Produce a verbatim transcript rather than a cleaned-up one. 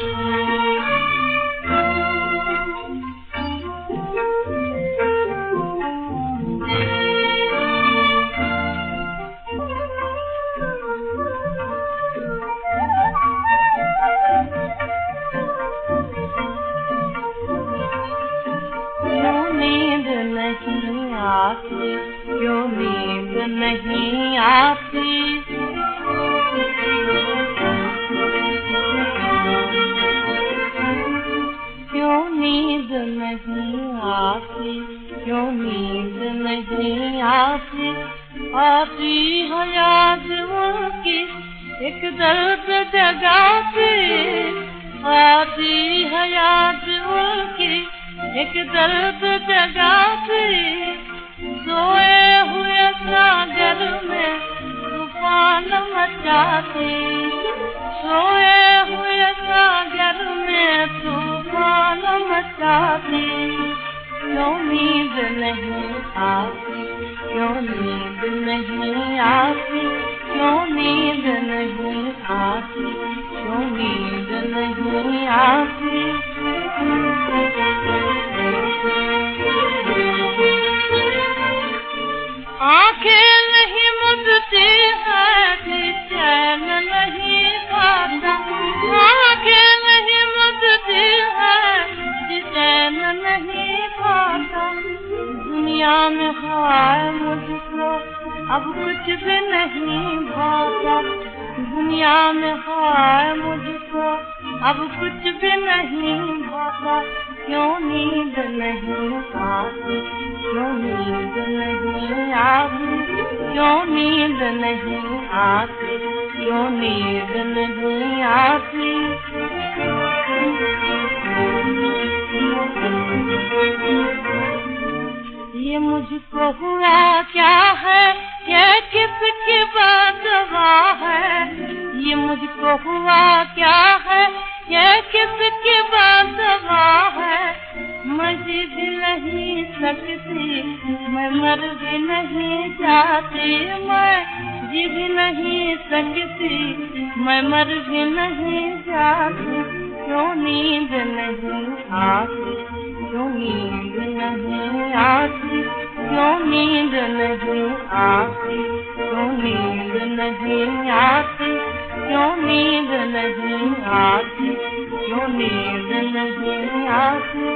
क्यों नींद नहीं आती, क्यों नींद नहीं आती, क्यों नींद नहीं आती, आती है याद उनकी एक दर्द जगाती, आती है याद उनकी एक दर्द जगाती, सोए हुए सागर में तूफान मचाती, सोए हुए सागर में तूफान मचाती, क्यों नींद नहीं आती, क्यों नींद नहीं आती, क्यों नींद नहीं आती, क्यों नींद नहीं आती। आंखें नहीं मुझती है कि चैन नहीं पाता, आंखें नहीं मुझती है कि चैन नहीं पाता, दुनिया में हाय मुझको अब कुछ भी नहीं भाता, दुनिया में हाय मुझको अब कुछ भी नहीं भाता, क्यों नींद नहीं आती, क्यों नींद नहीं आती, क्यों नींद नहीं आती, क्यों नींद नहीं आती। ये मुझको हुआ क्या है, ये किसकी बदवा है, ये मुझको हुआ क्या है, ये किसकी बदवा है, मैं जी भी नहीं सकती, मैं मर भी नहीं जाती, मैं जी भी नहीं सकती, मैं मर भी नहीं जाती, क्यों नींद नहीं आती, क्यों नींद नहीं आती, क्यों नींद नहीं आती, क्यों नींद नहीं आती, क्यों नींद नहीं आती, क्यों नींद नहीं आती।